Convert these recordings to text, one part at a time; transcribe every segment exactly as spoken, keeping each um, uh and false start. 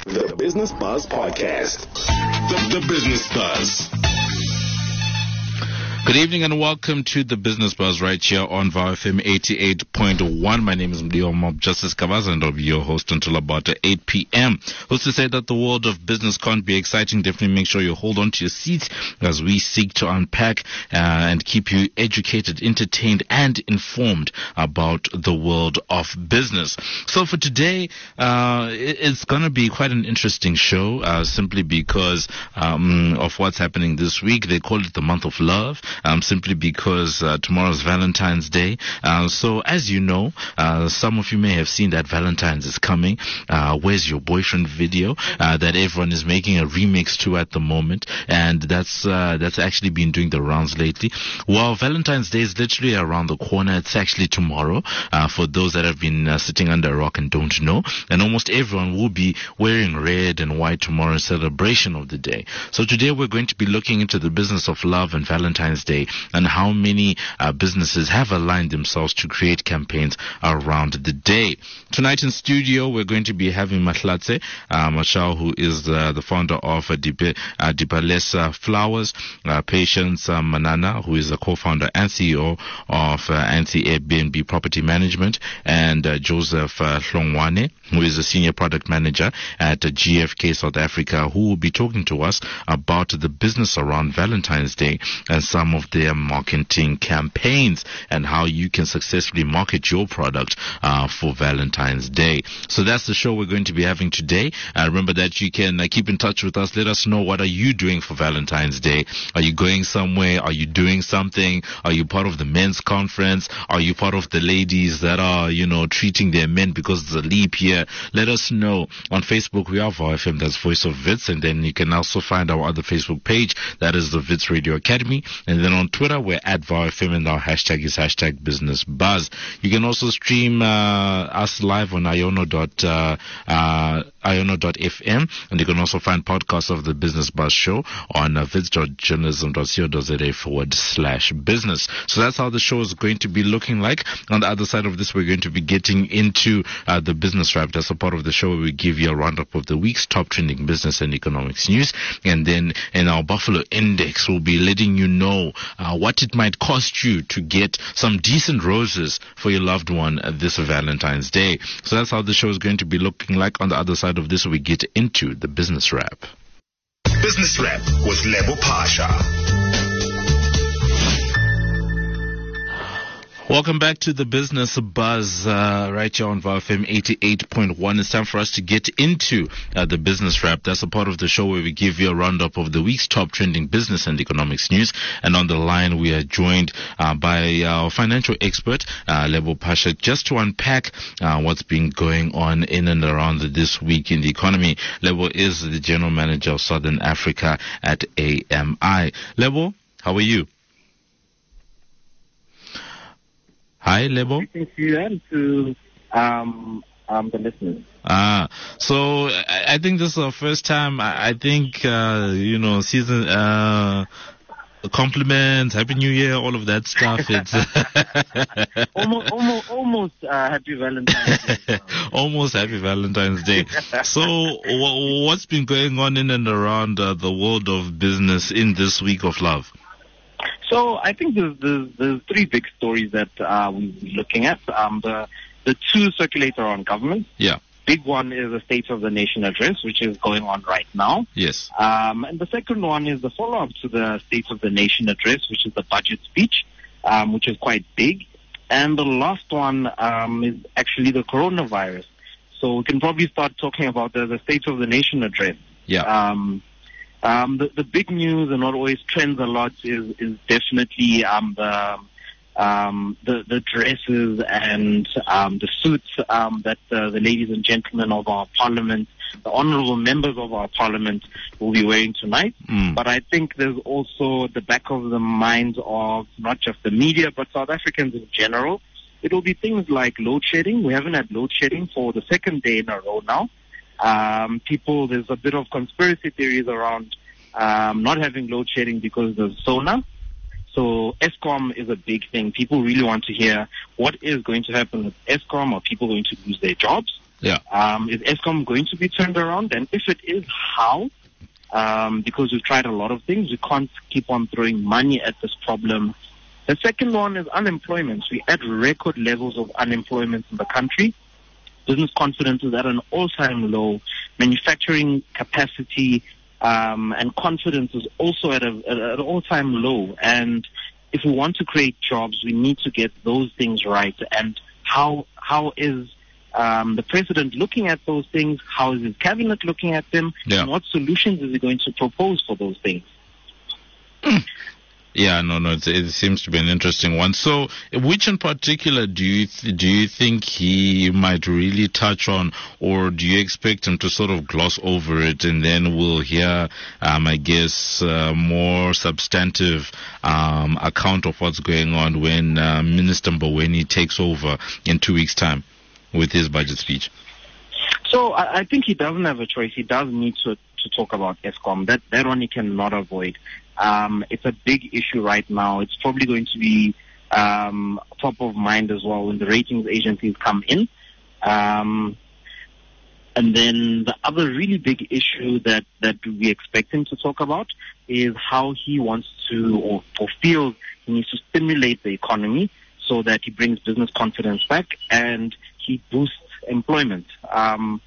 The Business Buzz Podcast. The, the Business Buzz. Good evening and welcome to the Business Buzz right here on V O W F M eighty-eight point one. My name is Mlio Mob Justice Kabaza and I'll be your host until about eight p.m. Who's to say that the world of business can't be exciting? Definitely make sure you hold on to your seats as we seek to unpack uh, and keep you educated, entertained and informed about the world of business. So for today, uh, it's going to be quite an interesting show uh, simply because um, of what's happening this week. They call it the month of love. Um, simply because uh, tomorrow's Valentine's Day. Uh, so as you know, uh, some of you may have seen that Valentine's is coming. Uh, Where's Your Boyfriend video uh, that everyone is making a remix to at the moment. And that's uh, that's actually been doing the rounds lately. Well, Valentine's Day is literally around the corner. It's actually tomorrow uh, for those that have been uh, sitting under a rock and don't know. And almost everyone will be wearing red and white tomorrow in celebration of the day. So today we're going to be looking into the business of love and Valentine's Day and how many uh, businesses have aligned themselves to create campaigns around the day. Tonight in studio, we're going to be having Mahlatse uh, Mashao, who is uh, the founder of uh, Dipe, uh, Dipalesa Flowers, uh, Patience uh, Manana, who is a co-founder and C E O of uh, Ansi Airbnb Property Management, and uh, Joseph uh, Hlongwane, who is a senior product manager at uh, G F K South Africa, who will be talking to us about the business around Valentine's Day and some of their marketing campaigns and how you can successfully market your product uh, for Valentine's Day. So that's the show we're going to be having today. Uh, remember that you can uh, keep in touch with us. Let us know, what are you doing for Valentine's Day? Are you going somewhere? Are you doing something? Are you part of the men's conference? Are you part of the ladies that are, you know, treating their men because it's a leap year? Let us know. On Facebook, we are V O W F M, that's Voice of Wits, and then you can also find our other Facebook page, that is the Wits Radio Academy. And then on Twitter, we're at V O W F M, and our hashtag is hashtag Business Buzz. You can also stream uh, us live on iono dot uh, uh, iono dot f m, and you can also find podcasts of the Business Buzz show on uh, vids dot journalism dot co dot za forward slash business. So that's how the show is going to be looking like. On the other side of this, we're going to be getting into uh, the business wrap. That's a part of the show where we give you a roundup of the week's top trending business and economics news. And then in our Buffalo Index, we'll be letting you know uh, what it might cost you to get some decent roses for your loved one uh, this Valentine's Day. So that's how the show is going to be looking like. On the other side of this, we get into the business wrap. Business Wrap with Lebo Pasha. Welcome back to the Business Buzz uh, right here on V O W F M eighty-eight point one. It's time for us to get into uh, the business wrap. That's a part of the show where we give you a roundup of the week's top trending business and economics news. And on the line, we are joined uh, by our financial expert, uh, Lebo Pasha, just to unpack uh, what's been going on in and around this week in the economy. Lebo is the General Manager of Southern Africa at A M I. Lebo, how are you? Hi, Lebo. Greetings to you and to um, um, the listeners. Ah, so I, I think this is our first time. I, I think, uh, you know, season, uh, compliments, Happy New Year, all of that stuff. It's almost, almost, almost uh, Happy Valentine's Day. Almost Happy Valentine's Day. So, w- what's been going on in and around uh, the world of business in this week of love? So I think there's, there's, there's three big stories that uh, we're looking at. Um, the the two circulate around government. Yeah. Big one is the State of the Nation address, which is going on right now. Yes. Um, and the second one is the follow-up to the State of the Nation address, which is the budget speech, um, which is quite big. And the last one um, is actually the coronavirus. So we can probably start talking about the, the State of the Nation address. Yeah. Um, Um, the, the big news and what always trends a lot is, is definitely um, the, um, the the dresses and um, the suits um, that uh, the ladies and gentlemen of our parliament, the honourable members of our parliament, will be wearing tonight. Mm. But I think there's also the back of the minds of not just the media, but South Africans in general. It will be things like load shedding. We haven't had load shedding for the second day in a row now. Um, people, there's a bit of conspiracy theories around um, not having load shedding because of solar. So Eskom is a big thing. People really want to hear what is going to happen with Eskom. Are people going to lose their jobs? Yeah. Um, is Eskom going to be turned around? And if it is, how? Um, because we've tried a lot of things. We can't keep on throwing money at this problem. The second one is unemployment. We're at record levels of unemployment in the country. Business confidence is at an all-time low. Manufacturing capacity um, and confidence is also at, a, at an all-time low. And if we want to create jobs, we need to get those things right. And how how is um, the president looking at those things? How is his cabinet looking at them? Yeah. And what solutions is he going to propose for those things? Yeah, no, no, it, it seems to be an interesting one. So, which in particular do you th- do you think he might really touch on, or do you expect him to sort of gloss over it, and then we'll hear, um, I guess, uh, more substantive um, account of what's going on when uh, Minister Mboweni takes over in two weeks' time with his budget speech? So, I, I think he doesn't have a choice. He does need to to talk about Eskom. That that one he cannot avoid. Um, it's a big issue right now. It's probably going to be um, top of mind as well when the ratings agencies come in. Um, and then the other really big issue that, that we expect him to talk about is how he wants to, or, or feels he needs to stimulate the economy so that he brings business confidence back and he boosts employment. Um,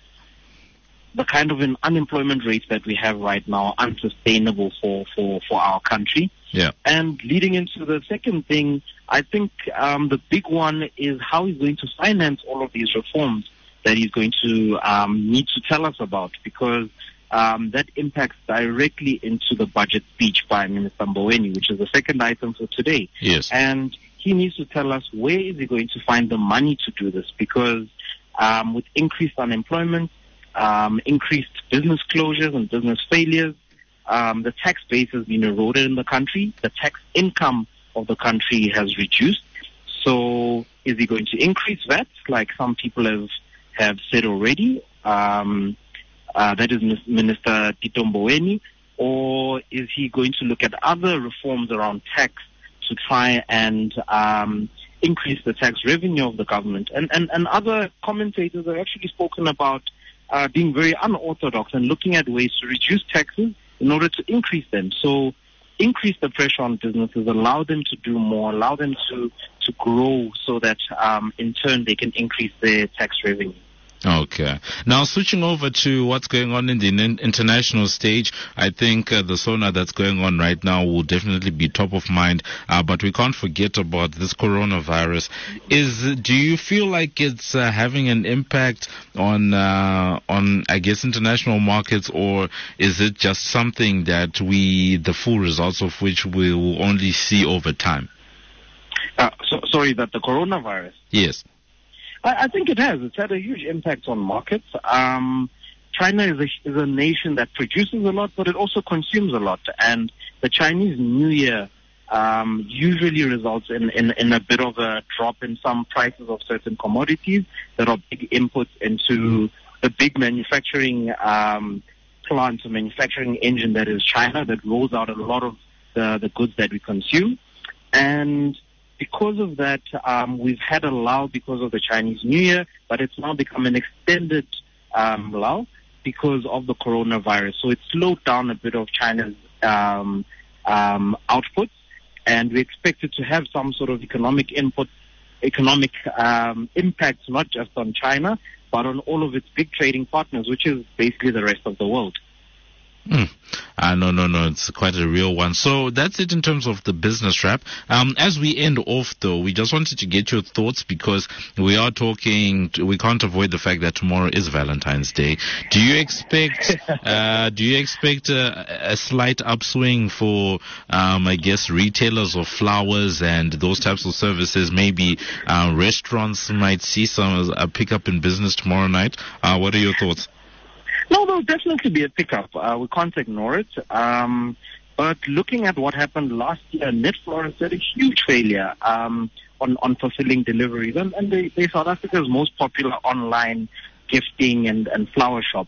the kind of an unemployment rate that we have right now unsustainable for, for, for our country. Yeah. And leading into the second thing, I think um, the big one is how he's going to finance all of these reforms that he's going to um, need to tell us about, because um, that impacts directly into the budget speech by Minister Mboweni, which is the second item for today. Yes. And he needs to tell us where is he going to find the money to do this, because um, with increased unemployment, Um, increased business closures and business failures. Um, the tax base has been eroded in the country. The tax income of the country has reduced. So is he going to increase V A T, like some people have, have said already? Um, uh, that is Minister Tito Mboweni. Or is he going to look at other reforms around tax to try and um, increase the tax revenue of the government? And, and, and other commentators have actually spoken about Uh, being very unorthodox and looking at ways to reduce taxes in order to increase them. So increase the pressure on businesses, allow them to do more, allow them to, to grow so that um, in turn they can increase their tax revenue. Okay. Now, switching over to what's going on in the international stage, I think uh, the SONA that's going on right now will definitely be top of mind, uh, but we can't forget about this coronavirus. Is do you feel like it's uh, having an impact on, uh, on I guess, international markets, or is it just something that we, the full results of which we will only see over time? Uh, so, sorry, that the coronavirus? Yes. I think it has. It's had a huge impact on markets. Um, China is a, is a nation that produces a lot, but it also consumes a lot. And the Chinese New Year um, usually results in, in, in a bit of a drop in some prices of certain commodities that are big inputs into the big manufacturing um, plant, the manufacturing engine that is China, that rolls out a lot of the, the goods that we consume. And because of that, um, we've had a lull because of the Chinese New Year, but it's now become an extended um, lull because of the coronavirus. So it slowed down a bit of China's um, um, output, and we expect it to have some sort of economic input, economic um, impact, not just on China, but on all of its big trading partners, which is basically the rest of the world. Mm. Uh, no, no, no, it's quite a real one. So that's it in terms of the business wrap. Um, as we end off, though, we just wanted to get your thoughts, because we are talking, we can't avoid the fact that tomorrow is Valentine's Day. Do you expect, uh, do you expect a, a slight upswing for, um, I guess, retailers of flowers and those types of services? Maybe uh, restaurants might see some a pickup in business tomorrow night. Uh, what are your thoughts? No, there'll definitely be a pickup. Uh, we can't ignore it. Um, but looking at what happened last year, Netflix had a huge failure um, on, on fulfilling deliveries. And, and they, they're South Africa's most popular online gifting and, and flower shop.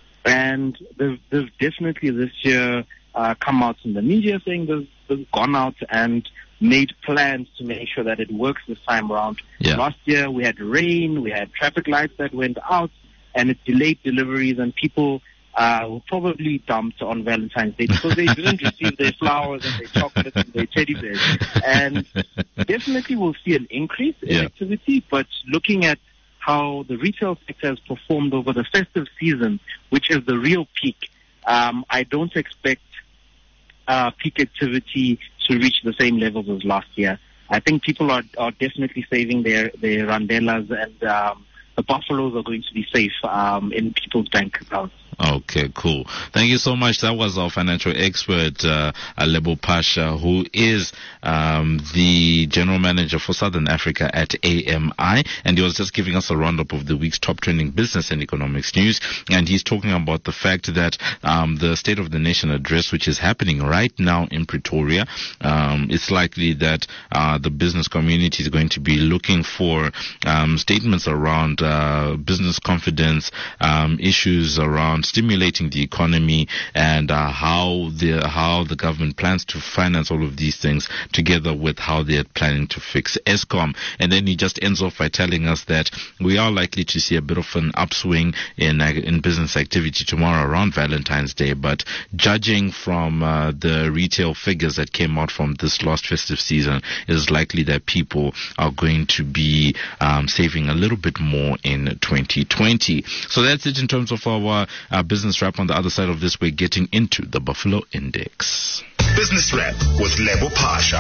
And they've, they've definitely this year uh, come out in the media saying they've, they've gone out and made plans to make sure that it works this time around. Yeah. Last year we had rain, we had traffic lights that went out. and it delayed deliveries, and people uh, were probably dumped on Valentine's Day because they didn't receive their flowers and their chocolates and their teddy bears. And definitely we'll see an increase in Yeah. activity, but looking at how the retail sector has performed over the festive season, which is the real peak, um, I don't expect uh, peak activity to reach the same levels as last year. I think people are, are definitely saving their, their randelas, and um, the buffaloes are going to be safe um, in people's bank accounts. Okay, cool. Thank you so much. That was our financial expert, uh, Lebo Pasha, who is um, the general manager for Southern Africa at A M I, and he was just giving us a roundup of the week's top trending business and economics news. And he's talking about the fact that um, the State of the Nation address, which is happening right now in Pretoria, um, it's likely that uh, the business community is going to be looking for um, statements around uh, business confidence, um, issues around stimulating the economy, and uh, how the how the government plans to finance all of these things, together with how they're planning to fix Eskom. And then he just ends off by telling us that we are likely to see a bit of an upswing in uh, in business activity tomorrow around Valentine's Day. But judging from uh, the retail figures that came out from this last festive season, it is likely that people are going to be um, saving a little bit more in twenty twenty. So that's it in terms of our uh, business wrap. On the other side of this, we're getting into the Buffalo Index. Business Wrap with Lebo Pasha.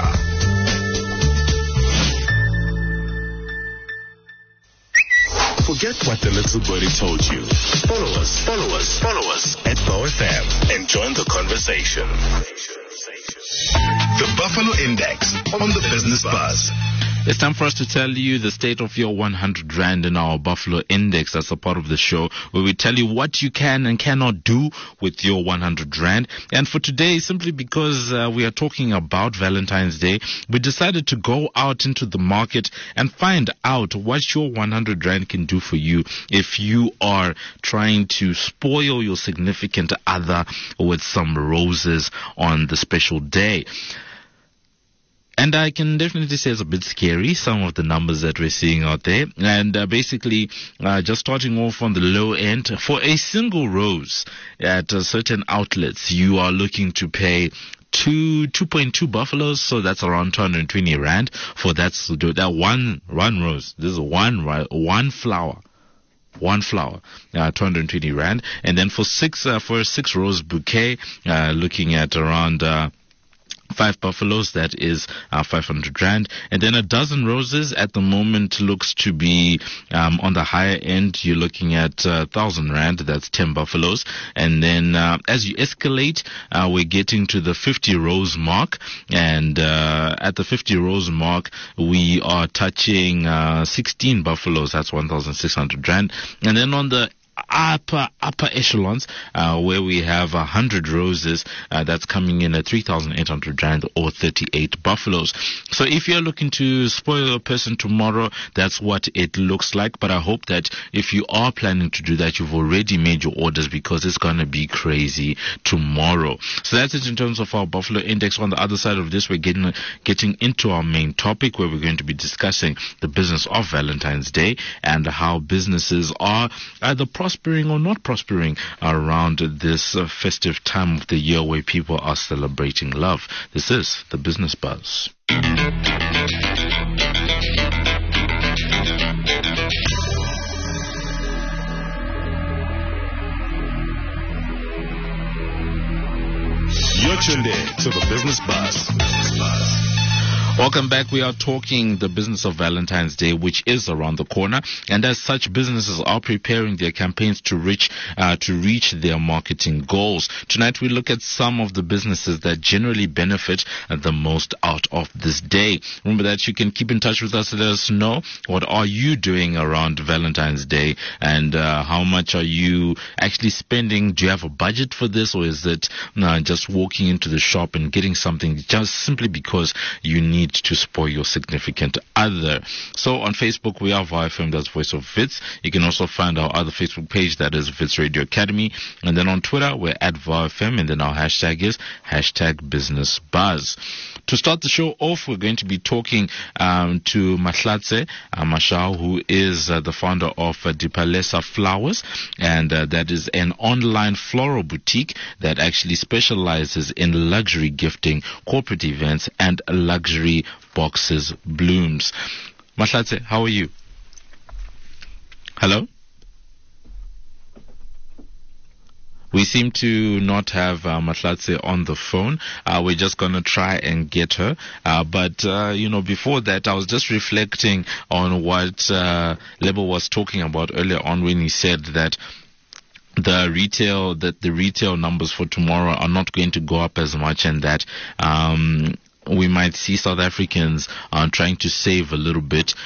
Forget what the little birdie told you. Follow us, follow us, follow us at VowFM and join the conversation. The Buffalo Index on the Business Buzz. It's time for us to tell you the state of your one hundred rand in our Buffalo Index. That's a part of the show where we tell you what you can and cannot do with your one hundred rand. And for today, simply because uh, we are talking about Valentine's Day, we decided to go out into the market and find out what your one hundred rand can do for you if you are trying to spoil your significant other with some roses on the special day. And I can definitely say it's a bit scary, some of the numbers that we're seeing out there. And uh, basically, uh, just starting off on the low end, for a single rose at uh, certain outlets, you are looking to pay two, two point two buffaloes, so that's around two hundred twenty rand for that, that one, one rose. This is one, one flower. One flower, uh, two hundred twenty rand. And then for six, uh, for a six rose bouquet, uh, looking at around, uh, Five buffaloes, that is uh, five hundred rand. And then a dozen roses at the moment looks to be um, on the higher end. You're looking at uh, one thousand rand, that's ten buffaloes. And then uh, as you escalate, uh, we're getting to the fifty rose mark. And uh, at the fifty rose mark, we are touching uh, sixteen buffaloes, that's one thousand six hundred rand. And then on the upper upper echelons, uh, where we have a hundred roses, uh, that's coming in at three thousand eight hundred rand or thirty-eight buffaloes. So if you're looking to spoil a person tomorrow, that's what it looks like. But I hope that if you are planning to do that, you've already made your orders, because it's going to be crazy tomorrow. So that's it in terms of our Buffalo Index. On the other side of this, we're getting getting into our main topic, where we're going to be discussing the business of Valentine's Day and how businesses are either prospering or not prospering around this uh, festive time of the year where people are celebrating love. This is the Business Buzz. You're tuned in to the Business Buzz. Business Buzz. Welcome back. We are talking the business of Valentine's Day, which is around the corner, and as such, businesses are preparing their campaigns to reach uh, to reach their marketing goals. Tonight, we look at some of the businesses that generally benefit uh, the most out of this day. Remember that you can keep in touch with us and let us know what are you doing around Valentine's Day, and uh, how much are you actually spending. Do you have a budget for this, or is it uh, just walking into the shop and getting something just simply because you need need to spoil your significant other. So on Facebook, we are VOW F M, that's Voice of Wits. You can also find our other Facebook page, that is Wits Radio Academy. And then on Twitter, we're at VOW F M, and then our hashtag is hashtag Business Buzz. To start the show off, we're going to be talking um, to Mahlatse uh, Mashao, who is uh, the founder of uh, Dipalesa Flowers, and uh, that is an online floral boutique that actually specializes in luxury gifting, corporate events, and luxury boxes blooms. Mahlatse, how are you? Hello? We seem to not have uh, Mahlatse on the phone. Uh, we're just going to try and get her. Uh, but, uh, you know, before that, I was just reflecting on what uh, Lebo was talking about earlier on when he said that the retail, that the retail numbers for tomorrow are not going to go up as much, and that um we might see South Africans uh, trying to save a little bit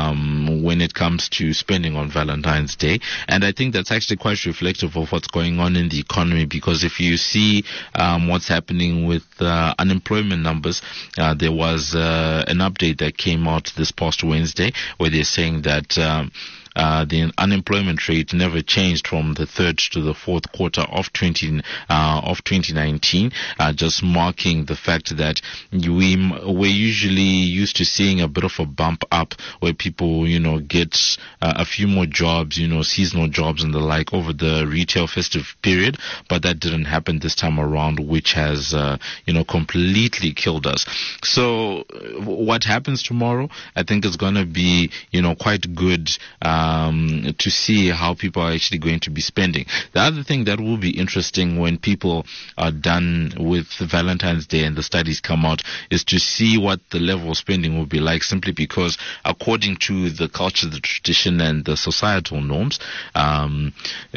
um, when it comes to spending on Valentine's Day. And I think that's actually quite reflective of what's going on in the economy, because if you see um, what's happening with uh, unemployment numbers, uh, there was uh, an update that came out this past Wednesday where they're saying that um, Uh, the unemployment rate never changed from the third to the fourth quarter of twenty uh, of twenty nineteen, uh, just marking the fact that we we're usually used to seeing a bit of a bump up where people, you know, get uh, a few more jobs, you know, seasonal jobs and the like over the retail festive period, but that didn't happen this time around, which has uh, you know completely killed us. So what happens tomorrow, I think, is going to be, you know, quite good. Uh, Um, to see how people are actually going to be spending. The other thing that will be interesting when people are done with Valentine's Day and the studies come out is to see what the level of spending will be like, simply because according to the culture, the tradition, and the societal norms, um,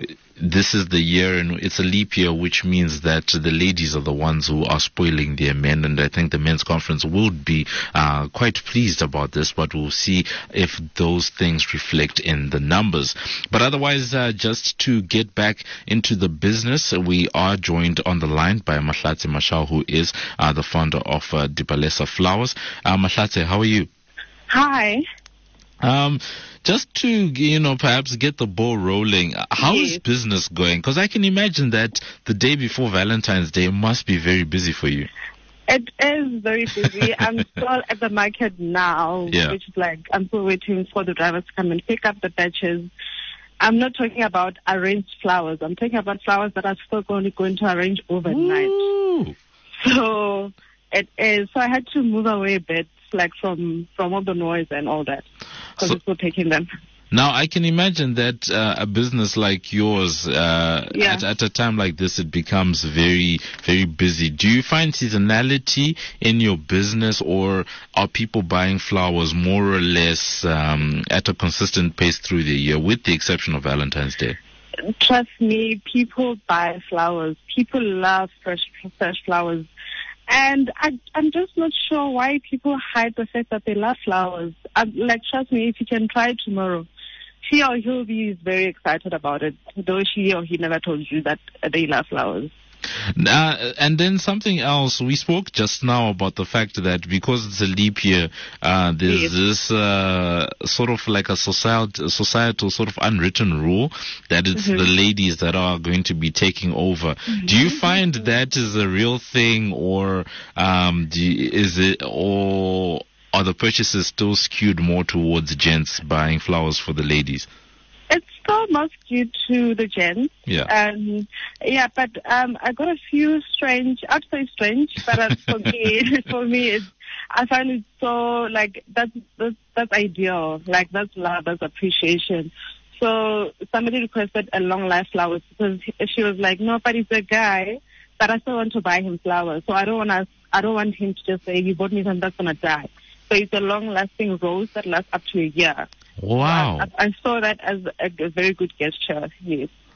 this is the year, and it's a leap year, which means that the ladies are the ones who are spoiling their men, and I think the men's conference will be uh, quite pleased about this, but we'll see if those things reflect in the numbers. But otherwise, uh, just to get back into the business, we are joined on the line by Mahlatse Mashao, who is uh, the founder of uh, Dipalesa Flowers. Uh, Mahlatse, how are you? Hi. Um, just to, you know, perhaps get the ball rolling, how yes. is business going? Because I can imagine that the day before Valentine's Day must be very busy for you. It is very busy. I'm still at the market now, yeah. which is like, I'm still waiting for the drivers to come and pick up the batches. I'm not talking about arranged flowers. I'm talking about flowers that are still only going to arrange overnight. Ooh. So it is. So I had to move away a bit, like from, from all the noise and all that, because so, it's still taking them. Now, I can imagine that uh, a business like yours, uh, yeah. at, at a time like this, it becomes very, very busy. Do you find seasonality in your business, or are people buying flowers more or less um, at a consistent pace through the year, with the exception of Valentine's Day? Trust me, people buy flowers. People love fresh, fresh flowers. And I, I'm just not sure why people hide the fact that they love flowers. I'm, like, trust me, if you can try it tomorrow, she or he'll be very excited about it, though she or he never told you that they love flowers. Uh, and then something else, we spoke just now about the fact that because it's a leap year, uh, there's yes. this uh, sort of like a societal, societal sort of unwritten rule that it's mm-hmm. the ladies that are going to be taking over. Mm-hmm. Do you find that is a real thing, or um, do you, is it, or are the purchases still skewed more towards gents buying flowers for the ladies? It's still more skewed to the gents. Yeah. Um, yeah, but um, I got a few strange, I'd say strange, but uh, for me, for me, it's, I find it so, like, that's, that's, that's ideal. Like, that's love, that's appreciation. So somebody requested a long life flowers because she was like, no, but it's a guy, but I still want to buy him flowers. So I don't want to, I don't want him to just say, you bought me something that's going to die. So it's a long-lasting rose that lasts up to a year. Wow. I, I saw that as a, a very good gesture, yes.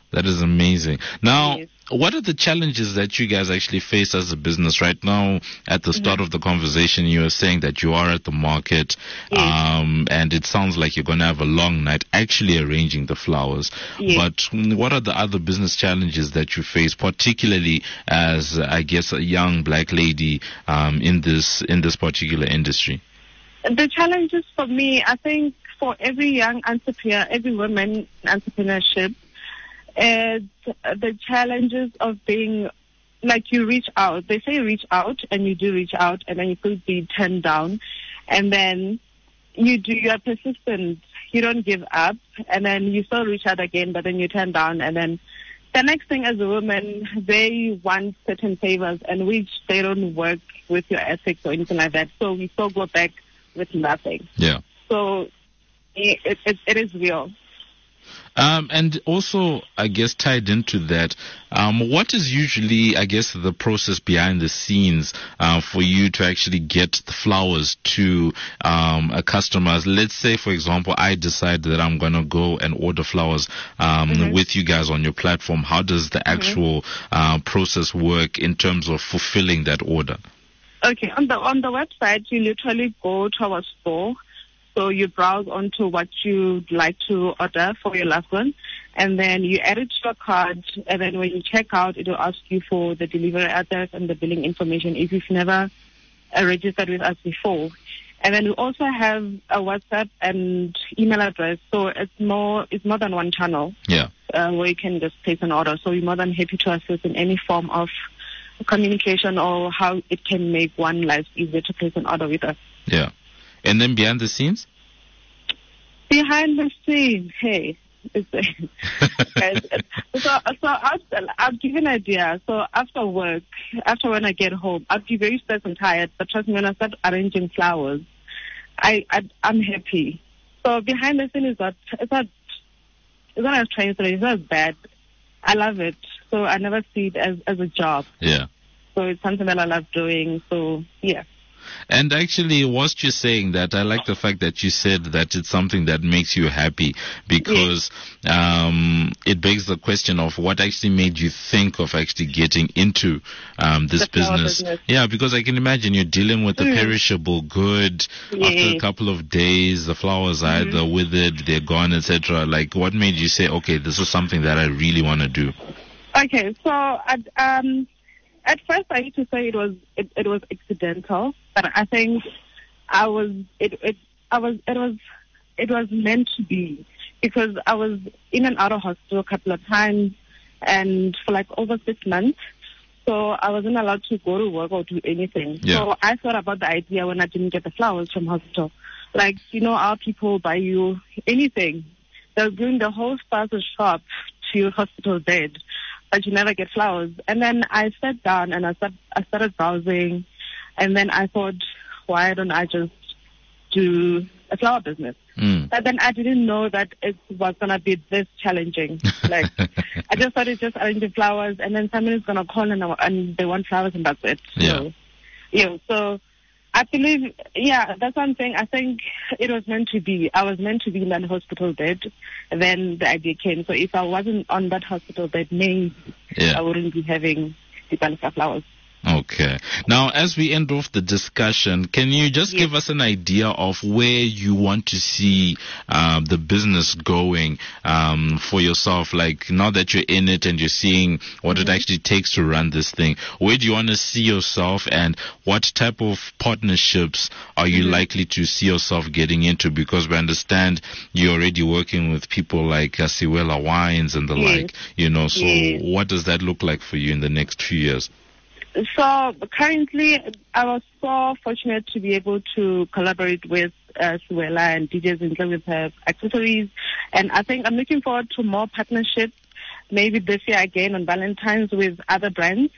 That is amazing. Now, Yes. what are the challenges that you guys actually face as a business right now? At the start Mhm. of the conversation, you were saying that you are at the market, Yes. um, and it sounds like you're going to have a long night actually arranging the flowers. Yes. But mm, what are the other business challenges that you face, particularly as, uh, I guess, a young black lady um, in this in this particular industry? The challenges for me, I think for every young entrepreneur, every woman in entrepreneurship, is the challenges of being, like, you reach out. They say reach out, and you do reach out, and then you could be turned down. And then you do, you are persistent. You don't give up, and then you still reach out again, but then you turn down. And then the next thing, as a woman, they want certain favors, and which they don't work with your ethics or anything like that. So we still go back with nothing. Yeah. So it, it, it is real. Um, and also, I guess, tied into that, um, what is usually, I guess, the process behind the scenes uh, for you to actually get the flowers to um, a customer? Let's say, for example, I decide that I'm going to go and order flowers um, Mm-hmm. with you guys on your platform. How does the actual uh, process work in terms of fulfilling that order? Okay, on the on the website, you literally go to our store. So you browse onto what you'd like to order for your loved one, and then you add it to your cart, and then when you check out, it will ask you for the delivery address and the billing information if you've never uh, registered with us before. And then we also have a WhatsApp and email address, so it's more it's more than one channel Yeah. uh, where you can just place an order. So we're more than happy to assist in any form of communication or how it can make one life easier to place an order with us. Yeah. And then behind the scenes? Behind the scenes, hey. It's, so, so I'll, I'll give you an idea. So after work, after when I get home, I'll be very stressed and tired. But trust me, when I start arranging flowers, I, I I'm happy. So behind the scenes is not it's not it's not as trying to say, it's not as bad. I love it. So I never see it as as a job. Yeah. So it's something that I love doing. So yeah. And actually, whilst you're saying that, I like the fact that you said that it's something that makes you happy, because um, it begs the question of what actually made you think of actually getting into um, this The flower business. business. Yeah, because I can imagine you're dealing with a Mm. perishable good. After a Yes. couple of days, the flowers are Mhm. either withered, they're gone, et cetera. Like, what made you say, okay, this is something that I really want to do? Okay, so at, um, at first I used to say it was it, it was accidental, but I think I was it, it I was it was it was meant to be, because I was in and out of hospital a couple of times, and for like over six months, so I wasn't allowed to go to work or do anything. Yeah. So I thought about the idea when I didn't get the flowers from hospital. Like, you know, our people buy you anything. They'll bring the whole spouse's shop to your hospital bed, but you never get flowers. And then I sat down and I, start, I started browsing, and then I thought, why don't I just do a flower business? Mm. But then I didn't know that it was going to be this challenging. Like, I just started just arranging flowers, and then somebody's going to call and, and they want flowers, and that's it. Yeah. So, yeah, so I believe, yeah, that's one thing. I think it was meant to be. I was meant to be in that hospital bed, and then the idea came. So if I wasn't on that hospital bed, maybe Yeah. I wouldn't be having the Palika flowers. Okay. Now, as we end off the discussion, can you just Yes. give us an idea of where you want to see uh, the business going um, for yourself? Like, now that you're in it and you're seeing what it actually takes to run this thing, where do you want to see yourself, and what type of partnerships are you likely to see yourself getting into? Because we understand you're already working with people like uh, Siwela Wines and the Yes. like, you know, so Yes. what does that look like for you in the next few years? So currently, I was so fortunate to be able to collaborate with uh, Suela and D Js Zintle with her accessories, and I think I'm looking forward to more partnerships, maybe this year again on Valentine's with other brands.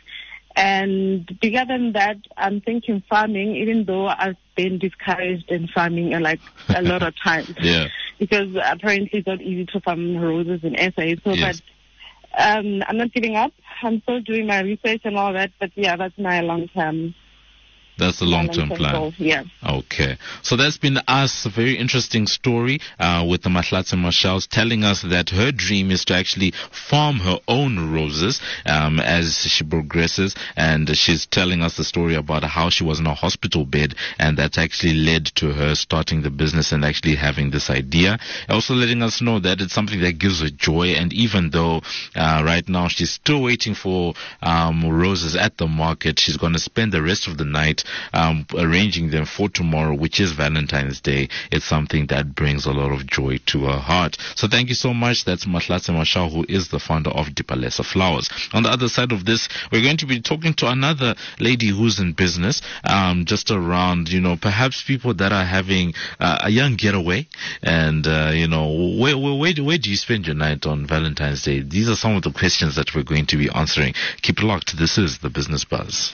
And bigger than that, I'm thinking farming, even though I've been discouraged in farming uh, like a lot of times. Yeah. Because apparently it's not easy to farm roses in S A. So, Yes. but um, I'm not giving up. I'm still doing my research and all that. But yeah, that's my long-term That's the long-term plan. Goal, yeah. Okay. So that's been us, a very interesting story uh, with the Mahlatse Mashals telling us that her dream is to actually farm her own roses um, as she progresses. And she's telling us the story about how she was in a hospital bed, and that's actually led to her starting the business and actually having this idea. Also letting us know that it's something that gives her joy, and even though uh, right now she's still waiting for um, roses at the market, she's going to spend the rest of the night um, arranging them for tomorrow, which is Valentine's Day. It's something that brings a lot of joy to her heart. So thank you so much. That's Mahlatse Mashal, who is the founder of Dipalesa Flowers. On the other side of this, we're going to be talking to another lady who's in business, um, just around, you know, perhaps people that are having uh, a young getaway, and, uh, you know, where, where, where, do, where do you spend your night on Valentine's Day? These are some of the questions that we're going to be answering. Keep it locked. This is the Business Buzz.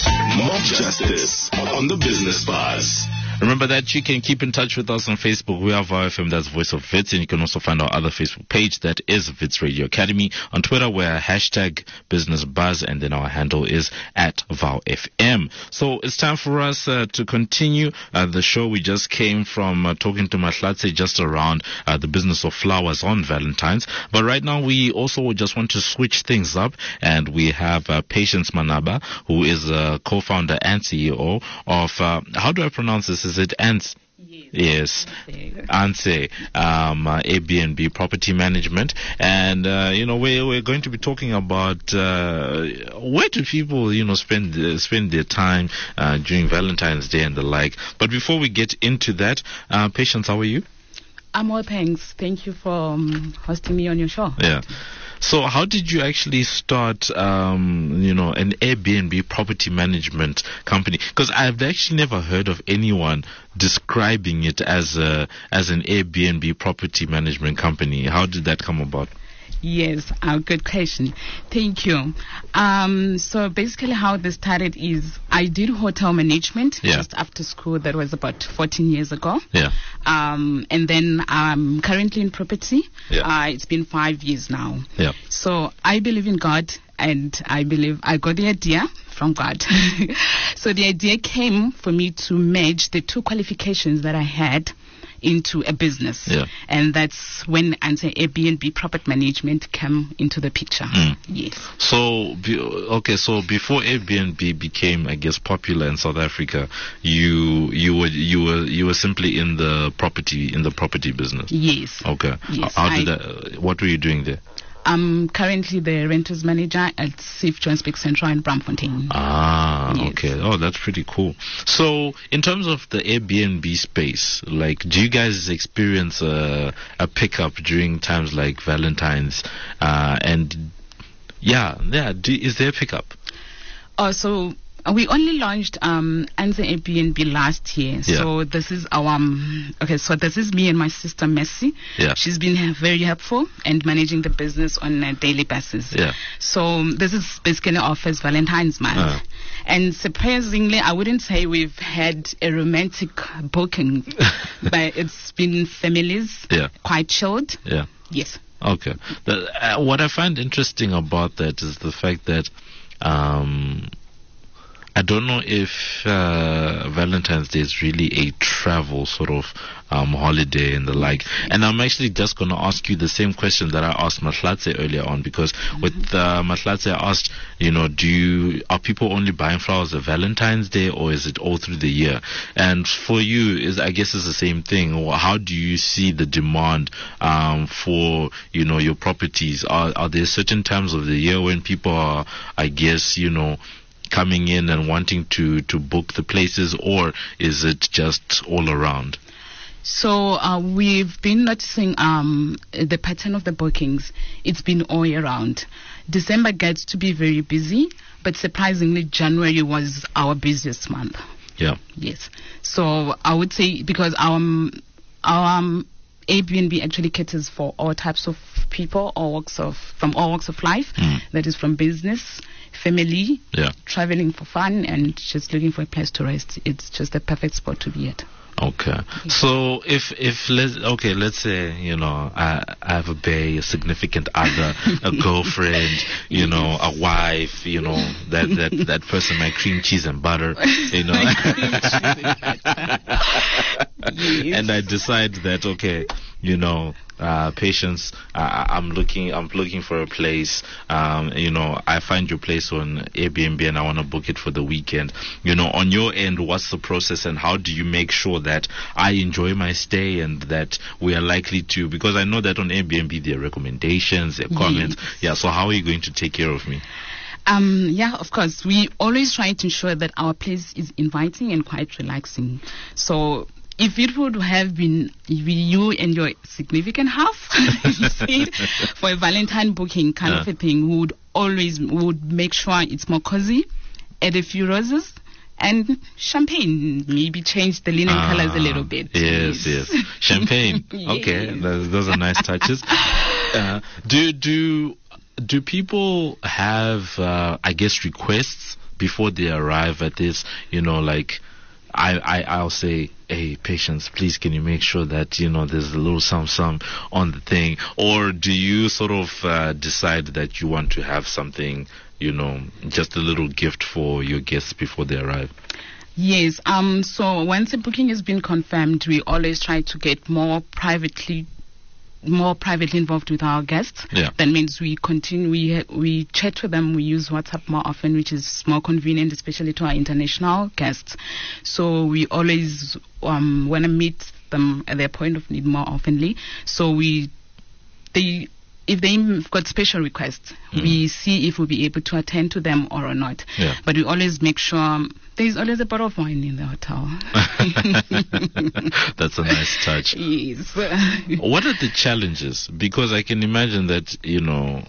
Mob Justice on the Business Buzz. Remember that you can keep in touch with us on Facebook. We are VOW F M, that's Voice of Wits, and you can also find our other Facebook page, that is Wits Radio Academy. On Twitter, we're hashtag Business Buzz, and then our handle is at VOW F M. So it's time for us uh, to continue uh, the show. We just came from uh, talking to Mahlatse just around uh, the business of flowers on Valentine's. But right now, we also just want to switch things up, and we have uh, Patience Manaba, who is a co-founder and C E O of, uh, how do I pronounce this? Is it Ants? Yes, Anse, um, uh, Airbnb Property Management. And, uh, you know, we're, we're going to be talking about uh, where do people, you know, spend uh, spend their time uh, during Valentine's Day and the like. But before we get into that, uh, Patience, how are you? I'm well, thanks. Thank you for um, hosting me on your show. Yeah. So how did you actually start, um, you know, an Airbnb property management company? Because I've actually never heard of anyone describing it as a as an Airbnb property management company. How did that come about? Yes, uh, good question. Thank you. Um, so basically how this started is I did hotel management yeah. just after school. That was about fourteen years ago. Yeah. Um, and then I'm currently in property. Yeah. Uh, it's been five years now. Yeah. So I believe in God, and I believe I got the idea from God. So the idea came for me to merge the two qualifications that I had into a business. Yeah. And that's when Anse Airbnb Property Management came into the picture. Mm. Yes. So, be, okay, so before Airbnb became, I guess, popular in South Africa, you you were you were you were simply in the property in the property business. Yes. Okay. Yes, How did I, that, what were you doing there? I'm currently the renters manager at Safe Johannesburg Central in Braamfontein. Ah, Yes. okay. Oh, that's pretty cool. So, in terms of the Airbnb space, like, do you guys experience a, a pickup during times like Valentine's? Uh, and yeah, yeah. Do, is there a pickup? Oh, so we only launched um Anse Airbnb last year. Yeah. So this is our um, okay. So this is me and my sister Messi. Yeah. She's been uh, very helpful and managing the business on a daily basis. Yeah. So um, this is basically our first Valentine's month. Uh. And surprisingly, I wouldn't say we've had a romantic booking, but it's been families, Yeah. quite chilled. Yeah. Yes. Okay. The, uh, what I find interesting about that is the fact that um, I don't know if uh, Valentine's Day is really a travel sort of um, holiday and the like. And I'm actually just going to ask you the same question that I asked Mahlatse earlier on, because mm-hmm. with uh, Mahlatse I asked, you know, do you, are people only buying flowers on Valentine's Day, or is it all through the year? And for you, is I guess it's the same thing. Or how do you see the demand um, for, you know, your properties? Are, are there certain times of the year when people are, I guess, you know, coming in and wanting to, to book the places, or is it just all around? So uh, we've been noticing um, the pattern of the bookings. It's been all year round. December gets to be very busy, but surprisingly January was our busiest month. Yeah. Yes. So I would say because our, our um, Airbnb actually caters for all types of people, all walks of from all walks of life. Mm. That is from business, family, yeah, traveling for fun, and just looking for a place to rest. It's just the perfect spot to be at. Okay. So if if let's okay, let's say, you know, I I have a bae, a significant other, a girlfriend, you know, a wife, you know, that that that person, my cream cheese and butter, you know. Yes. And I decide that, okay, you know, uh, Patience, uh, I'm looking, I'm looking for a place. Um, you know, I find your place on Airbnb and I want to book it for the weekend. You know, on your end, what's the process and how do you make sure that I enjoy my stay and that we are likely to? Because I know that on Airbnb there are recommendations, there are comments. Yes. Yeah. So how are you going to take care of me? Um, yeah, of course. We always try to ensure that our place is inviting and quite relaxing. So if it would have been you and your significant half, you see, for a Valentine booking kind Yeah. of a thing, we would always we would make sure it's more cozy, add a few roses, and champagne. Maybe change the linen Ah, colors a little bit. Yes, yes. Champagne. Okay, Yes. those, those are nice touches. Uh, do do do people have, uh, I guess, requests before they arrive at this? You know, like I, I I'll say, hey, Patience, please can you make sure that, you know, there's a little some some on the thing, or do you sort of uh, decide that you want to have something, you know, just a little gift for your guests before they arrive? Yes. Um. So once a booking has been confirmed, we always try to get more privately, more privately involved with our guests. Yeah. That means we continue. We ha- we chat with them. We use WhatsApp more often, which is more convenient, especially to our international guests. So we always um want to meet them at their point of need more oftenly. So we they. If they've got special requests, Mm. we see if we'll be able to attend to them or not. Yeah. But we always make sure there's always a bottle of wine in the hotel. That's a nice touch. Yes. What are the challenges? Because I can imagine that, you know,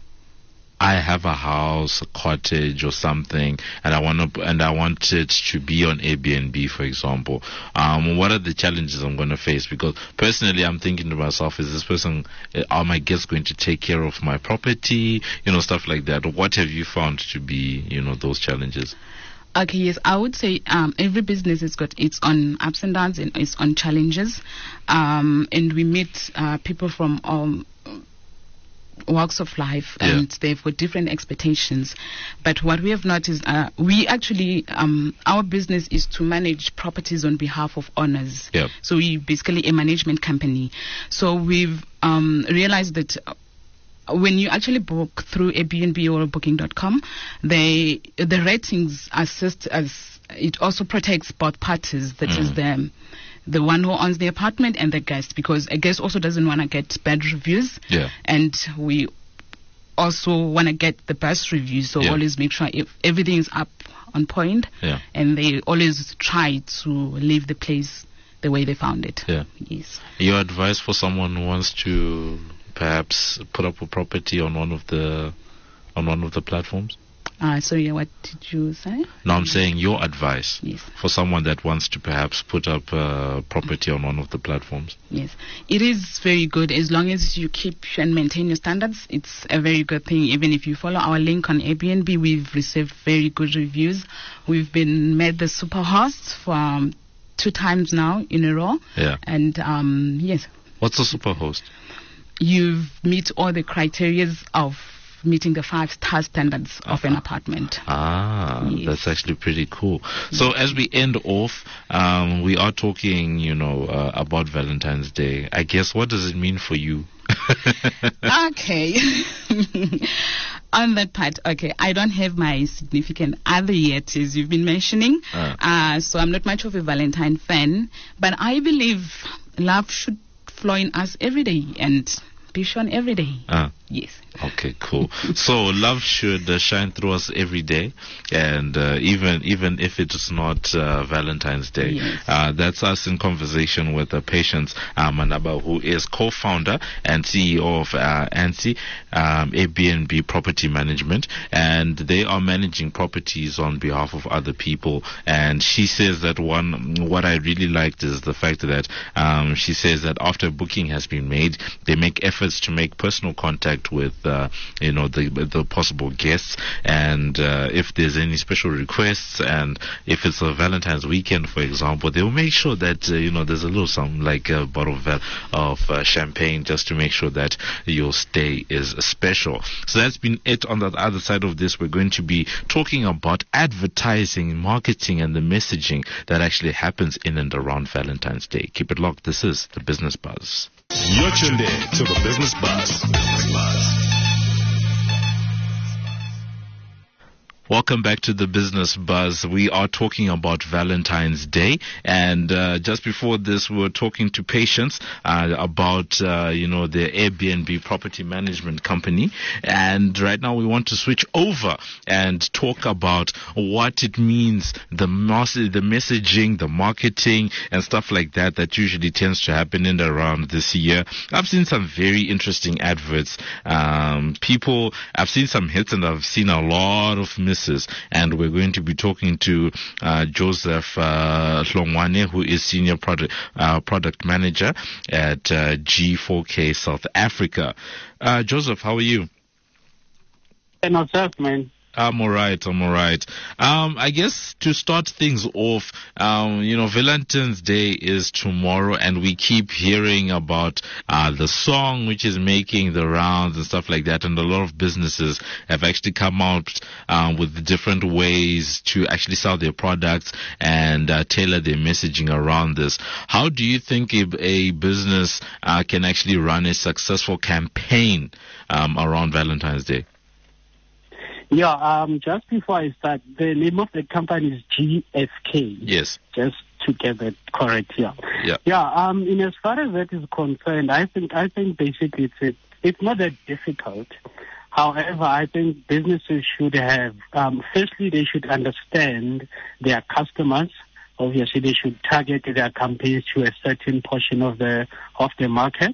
I have a house, a cottage, or something, and I want to, and I want it to be on Airbnb, for example. Um, what are the challenges I'm going to face? Because personally, I'm thinking to myself: is this person, uh, are my guests going to take care of my property? You know, stuff like that. What have you found to be, you know, those challenges? Okay, yes, I would say um, every business has got its own ups and downs and its own challenges, um, and we meet uh, people from all walks of life, Yeah. and they've got different expectations. But what we have noticed, uh, we actually, um, our business is to manage properties on behalf of owners. Yeah. So we basically a management company. So we've um, realized that uh, when you actually book through Airbnb or booking dot com, they the ratings assist as it also protects both parties. That is Mhm. the the one who owns the apartment and the guest, because a guest also doesn't want to get bad reviews, Yeah. and we also want to get the best reviews. So Yeah. always make sure if everything is up on point, Yeah. and they always try to leave the place the way they found it. Yeah. Yes. Your advice for someone who wants to perhaps put up a property on one of the on one of the platforms? Uh, sorry, what did you say? No, I'm saying your advice Yes. for someone that wants to perhaps put up a property on one of the platforms. Yes, it is very good as long as you keep and maintain your standards. It's a very good thing. Even if you follow our link on Airbnb, we've received very good reviews. We've been made the super host for um, two times now in a row. Yeah. And um, yes, What's a super host? you meet all the criteria of meeting the five star standards of an apartment. Ah, Yes. that's actually pretty cool. So as we end off, um, we are talking, you know, uh, about Valentine's Day. I guess, what does it mean for you? Okay. On that part, okay, I don't have my significant other yet, as you've been mentioning. Ah. Uh, so I'm not much of a Valentine fan, but I believe love should flow in us every day and be shown every day. Ah. Yes. Okay, cool. So love should uh, shine through us every day, and uh, even even if it is not uh, Valentine's Day. Yes. Uh, that's us in conversation with uh, Patience uh, Manaba, who is co-founder and C E O of uh, ANSI, um, Airbnb Property Management, and they are managing properties on behalf of other people. And she says that one, what I really liked is the fact that um, she says that after booking has been made, they make efforts to make personal contact contact with, uh, you know, the the possible guests, and uh, if there's any special requests, and if it's a Valentine's weekend, for example, they will make sure that uh, you know there's a little some like a bottle of, uh, of uh, champagne just to make sure that your stay is special. So that's been it. On the other side of this, we're going to be talking about advertising, marketing, and the messaging that actually happens in and around Valentine's Day. Keep it locked. This is the Business Buzz. You're tuned in to the Business Buzz. Business Buzz. Welcome back to the Business Buzz. We are talking about Valentine's Day, and uh, just before this, we were talking to Patience uh, about uh, you know the Airbnb property management company, and right now we want to switch over and talk about what it means, the mas- the messaging, the marketing, and stuff like that that usually tends to happen in and around this year. I've seen some very interesting adverts. Um, people, I've seen some hits, and I've seen a lot of misses. And we're going to be talking to uh, Joseph uh, Hlongwane, who is Senior Product uh, Product Manager at uh, G four K South Africa. Uh, Joseph, how are you? And yourself, man? I'm alright, I'm alright. Um, I guess to start things off, um, you know, Valentine's Day is tomorrow, and we keep hearing about uh, the song which is making the rounds and stuff like that, and a lot of businesses have actually come out um, with different ways to actually sell their products and uh, tailor their messaging around this. How do you think a, a business uh, can actually run a successful campaign um, around Valentine's Day? Yeah, um, just before I start, the name of the company is G F K. Yes. Just to get that correct here. Yeah. Yeah. Um. In as far as that is concerned, I think I think basically it's it, it's not that difficult. However, I think businesses should have um. Firstly, they should understand their customers. Obviously, they should target their campaigns to a certain portion of the of the market.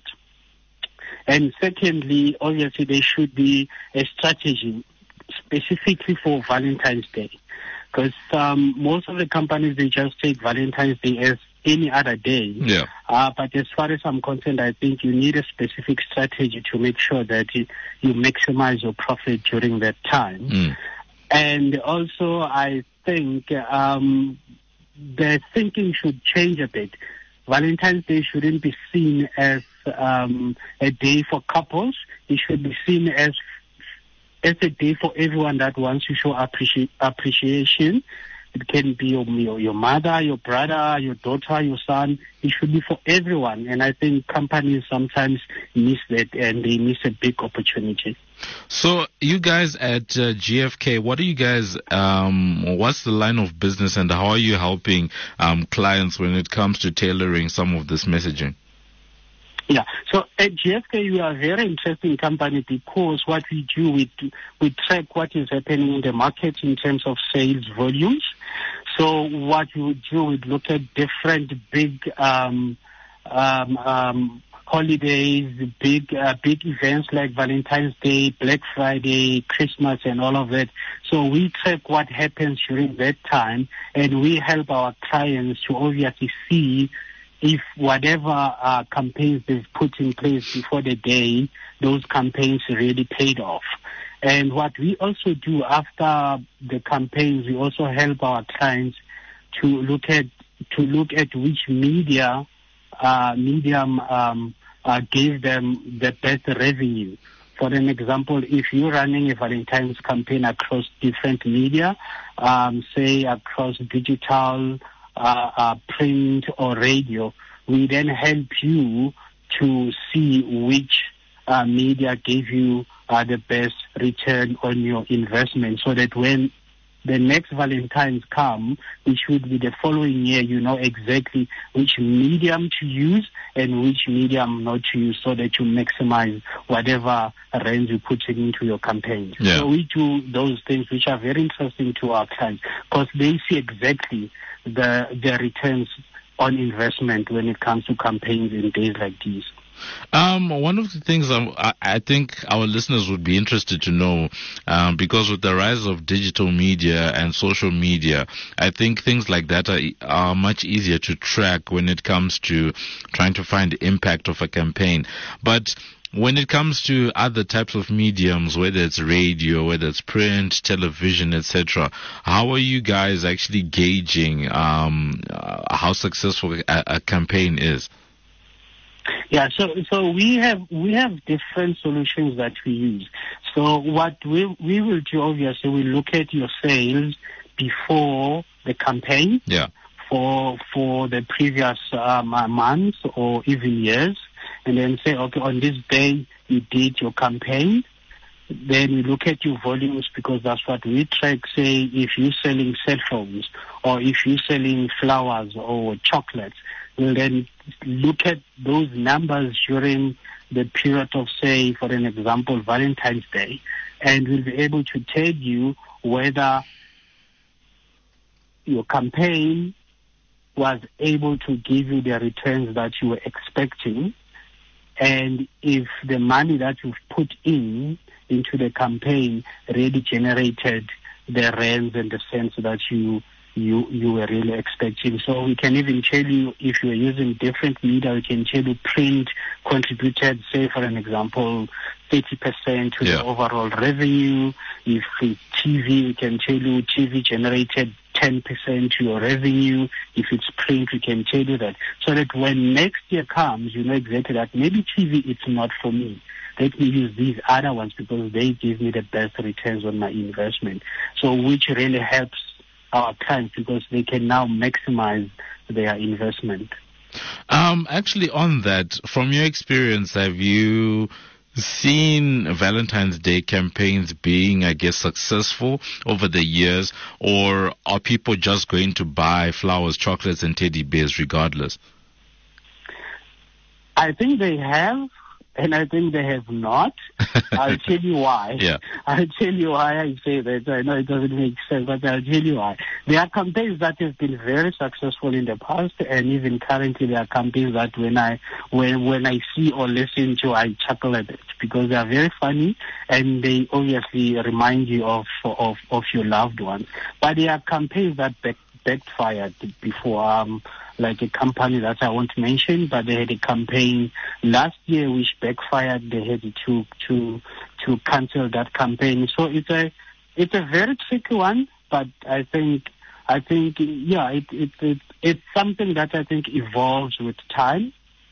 And secondly, obviously, there should be a strategy specifically for Valentine's Day, because um, most of the companies, they just take Valentine's Day as any other day. Yeah. Uh, but as far as I'm concerned, I think you need a specific strategy to make sure that you, you maximize your profit during that time. Mm. And also, I think um, the thinking should change a bit. Valentine's Day shouldn't be seen as um, a day for couples. It should be seen as It's a day for everyone that wants to show appreci- appreciation. It can be your, your your mother, your brother, your daughter, your son. It should be for everyone. And I think companies sometimes miss that, and they miss a big opportunity. So you guys at uh, G F K, what are you guys, um, what's the line of business, and how are you helping um, clients when it comes to tailoring some of this messaging? Yeah, so at G F K, we are a very interesting company because what we do, we, we track what is happening in the market in terms of sales volumes. So what we would do, we'd look at different big um, um, um, holidays, big uh, big events like Valentine's Day, Black Friday, Christmas, and all of that. So we track what happens during that time, and we help our clients to obviously see if whatever uh, campaigns they've put in place before the day, those campaigns really paid off. And what we also do after the campaigns, we also help our clients to look at to look at which media uh, medium um, uh, gave them the best revenue. For an example, if you're running a Valentine's campaign across different media, um, say across digital, Uh, uh, print or radio, we then help you to see which uh, media gave you uh, the best return on your investment, so that when the next Valentine's come, which would be the following year, you know exactly which medium to use and which medium not to use, so that you maximize whatever range you put into your campaign. Yeah. So we do those things which are very interesting to our clients, because they see exactly the the returns on investment when it comes to campaigns in days like these. Um, one of the things I, I think our listeners would be interested to know, um, because with the rise of digital media and social media, I think things like that are, are much easier to track when it comes to trying to find the impact of a campaign. But when it comes to other types of mediums, whether it's radio, whether it's print, television, et cetera, how are you guys actually gauging um, uh, how successful a, a campaign is? Yeah, so so we have we have different solutions that we use. So what we we will do, obviously, we look at your sales before the campaign. Yeah. For for the previous um, months or even years, and then say, okay, on this day you did your campaign. Then we look at your volumes, because that's what we track. Say if you're selling cell phones or if you're selling flowers or chocolates, we'll then look at those numbers during the period of, say, for an example, Valentine's Day, and we'll be able to tell you whether your campaign was able to give you the returns that you were expecting, and if the money that you've put in into the campaign really generated the rands and the cents that you you you were really expecting. So we can even tell you, if you're using different media, we can tell you print contributed, say for an example, thirty percent to yeah. the overall revenue. If it's T V, we can tell you T V generated ten percent to your revenue. If it's print, we can tell you that. So that when next year comes, you know exactly that maybe T V, it's not for me. Let me use these other ones because they give me the best returns on my investment. So which really helps our clients, because they can now maximize their investment. Um, actually, on that, from your experience, have you seen Valentine's Day campaigns being, I guess, successful over the years, or are people just going to buy flowers, chocolates, and teddy bears regardless? I think they have, and I think they have not. I'll tell you why. Yeah. I'll tell you why I say that. I know it doesn't make sense, but I'll tell you why. There are campaigns that have been very successful in the past, and even currently there are campaigns that when I when when I see or listen to, I chuckle at it, because they are very funny and they obviously remind you of of, of your loved ones. But there are campaigns that back, backfired before. Um, like a company that I won't mention, but they had a campaign last year which backfired. They had to to to cancel that campaign. So it's a it's a very tricky one, but I think I think yeah, it it, it it's something that I think evolves with time.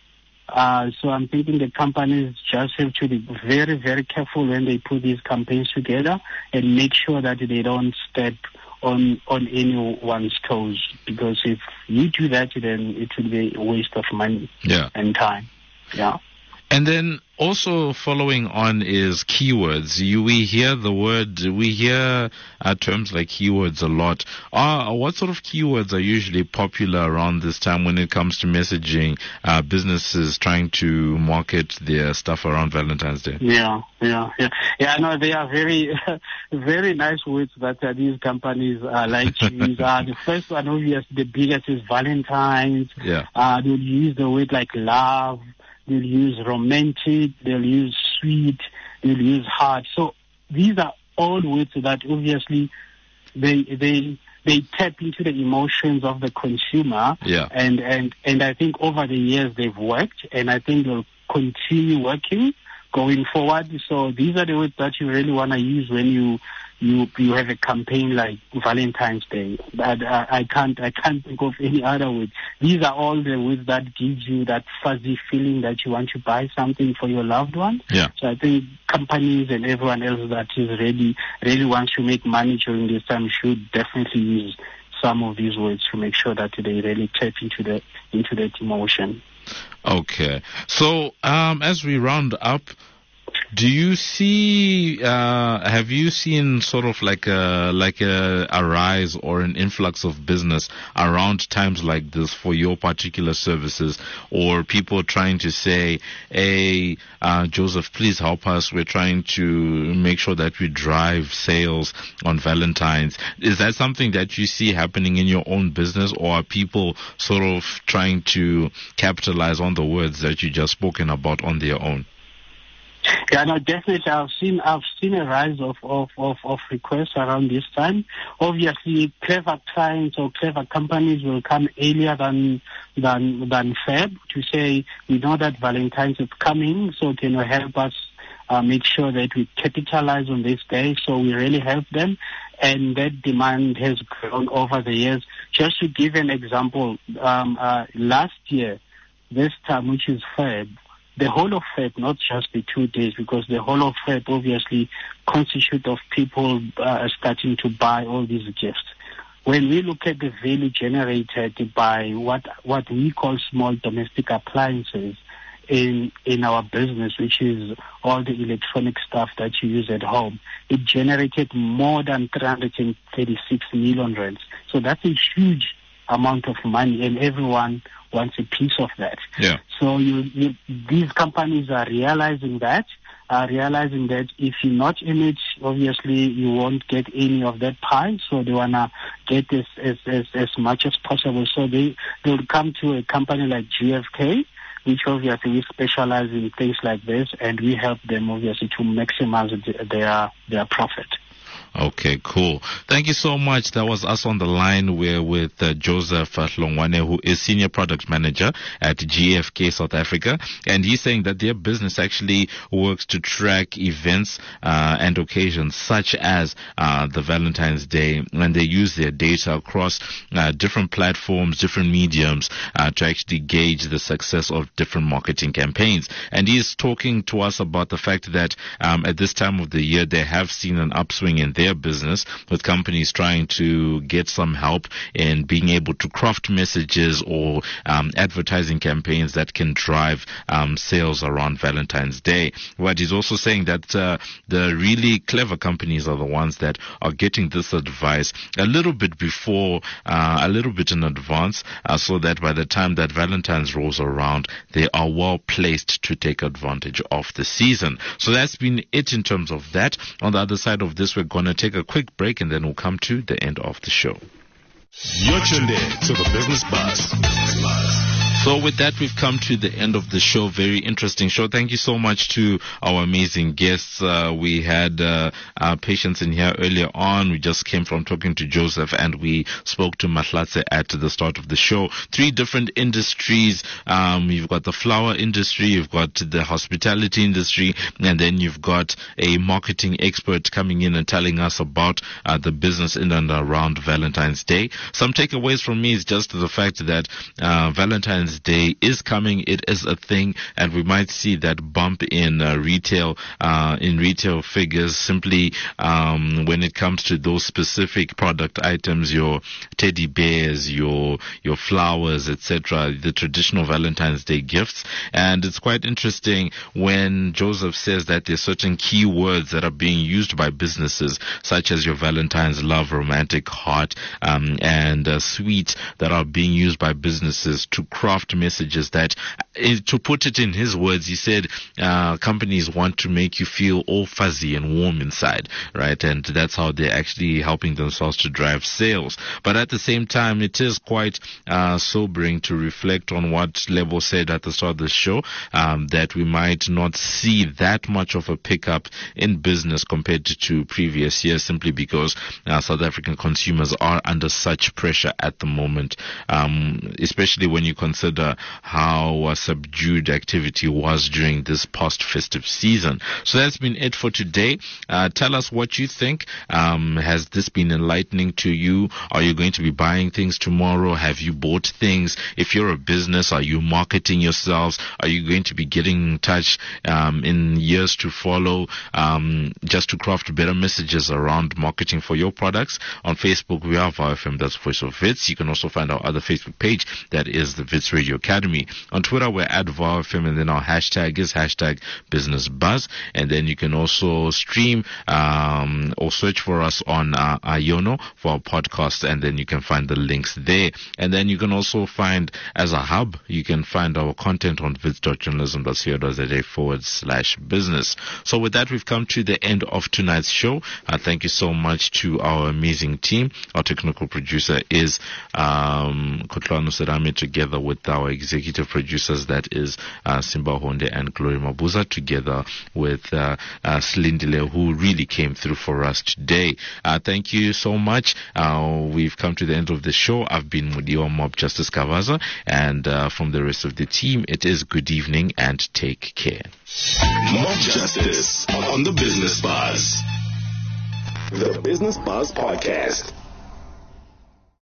Uh, so I'm thinking the companies just have to be very very careful when they put these campaigns together and make sure that they don't step on on anyone's toes, because if you do that, then it will be a waste of money yeah. and time. Yeah. And then also following on is keywords. You, we hear the word, we hear uh, terms like keywords a lot. Uh, what sort of keywords are usually popular around this time when it comes to messaging uh, businesses trying to market their stuff around Valentine's Day? Yeah, yeah, yeah. Yeah, no, they are very, very nice words that uh, these companies uh, like to use. Uh, the first one, obviously, the biggest is Valentine's. Yeah. Uh, they'll use the word like love. They'll use romantic, they'll use sweet, they'll use hard. So these are all words that obviously they they they tap into the emotions of the consumer. Yeah. And, and, and I think over the years they've worked, and I think they'll continue working going forward. So these are the words that you really want to use when you you you have a campaign like Valentine's Day. But I, I can't I can't think of any other words. These are all the words that gives you that fuzzy feeling that you want to buy something for your loved one. Yeah. So I think companies and everyone else that is really really wants to make money during this time should definitely use some of these words to make sure that they really tap into the into that emotion. Okay. So um, as we round up, do you see, uh, have you seen sort of like a, like a, a rise or an influx of business around times like this for your particular services, or people trying to say, hey, uh, Joseph, please help us. We're trying to make sure that we drive sales on Valentine's. Is that something that you see happening in your own business, or are people sort of trying to capitalize on the words that you just spoken about on their own? Yeah, no, definitely. I've seen I've seen a rise of, of, of, of requests around this time. Obviously, clever clients or clever companies will come earlier than than than Feb to say, we know that Valentine's is coming, so can you help us uh, make sure that we capitalize on this day? So we really help them, and that demand has grown over the years. Just to give an example, um, uh, last year, this time, which is Feb, the whole of Feb, not just the two days, because the whole of Feb obviously constitute of people uh, starting to buy all these gifts. When we look at the value generated by what what we call small domestic appliances in in our business, which is all the electronic stuff that you use at home, it generated more than three hundred thirty-six million rands. So that's a huge amount of money, and everyone wants a piece of that. Yeah. So you, you, these companies are realizing that, are realizing that if you're not in it, obviously you won't get any of that pie. So they wanna get as as as, as much as possible. So they they'll come to a company like G F K, which obviously we specialize in things like this, and we help them obviously to maximize their their profit. Okay, cool. Thank you so much. That was us on the line. We're with uh, Joseph Hlongwane, who is Senior Product Manager at G F K South Africa. And he's saying that their business actually works to track events uh, and occasions such as uh, the Valentine's Day. And they use their data across uh, different platforms, different mediums uh, to actually gauge the success of different marketing campaigns. And he's talking to us about the fact that um, at this time of the year, they have seen an upswing in their business, with companies trying to get some help in being able to craft messages or um, advertising campaigns that can drive um, sales around Valentine's Day. But he's also saying that uh, the really clever companies are the ones that are getting this advice a little bit before, uh, a little bit in advance, uh, so that by the time that Valentine's rolls around, they are well placed to take advantage of the season. So that's been it in terms of that. On the other side of this, we're going to take a quick break, and then we'll come to the end of the show. You're tuned in to the Business Buzz. So with that, we've come to the end of the show. Very interesting show. Thank you so much to our amazing guests. Uh, we had uh, our patients in here earlier on. We just came from talking to Joseph, and we spoke to Mahlatse at the start of the show. Three different industries. Um, you've got the flower industry, you've got the hospitality industry, and then you've got a marketing expert coming in and telling us about uh, the business in and around Valentine's Day. Some takeaways from me is just the fact that uh, Valentine's Day is coming. It is a thing, and we might see that bump in uh, retail uh, in retail figures simply um, when it comes to those specific product items, your teddy bears, your your flowers, et cetera, the traditional Valentine's Day gifts. And it's quite interesting when Joseph says that there's certain keywords that are being used by businesses, such as your Valentine's love, romantic heart, um, and uh, sweet, that are being used by businesses to craft messages that, to put it in his words, he said uh, companies want to make you feel all fuzzy and warm inside, right? And that's how they're actually helping themselves to drive sales. But at the same time, it is quite uh, sobering to reflect on what Lebo said at the start of the show, um, that we might not see that much of a pickup in business compared to, to previous years, simply because uh, South African consumers are under such pressure at the moment, um, especially when you consider how uh, subdued activity was during this past festive season. So that's been it for today. Uh, tell us what you think. Um, has this been enlightening to you? Are you going to be buying things tomorrow? Have you bought things? If you're a business, are you marketing yourselves? Are you going to be getting in touch um, in years to follow um, just to craft better messages around marketing for your products? On Facebook, we are VowFM, that's Voice of Wits. You can also find our other Facebook page, that is the Wits Radio Academy. On Twitter, we're at VowFM, and then our hashtag is hashtag Business Buzz. And then you can also stream um, or search for us on uh, Iono for our podcast, and then you can find the links there. And then you can also find, as a hub, you can find our content on wits dot journalism dot co dot za forward slash business. So with that, we've come to the end of tonight's show. Uh, thank you so much to our amazing team. Our technical producer is um, Kotlano Serame, together with with our executive producers, that is uh, Simba Honde and Glory Mabuza, together with uh, uh, Slindile, who really came through for us today. Uh, thank you so much. Uh, we've come to the end of the show. I've been Mudiwa Mob Justice Kavaza, and uh, from the rest of the team, it is good evening and take care. Mob Justice on the Business Buzz. The Business Buzz Podcast.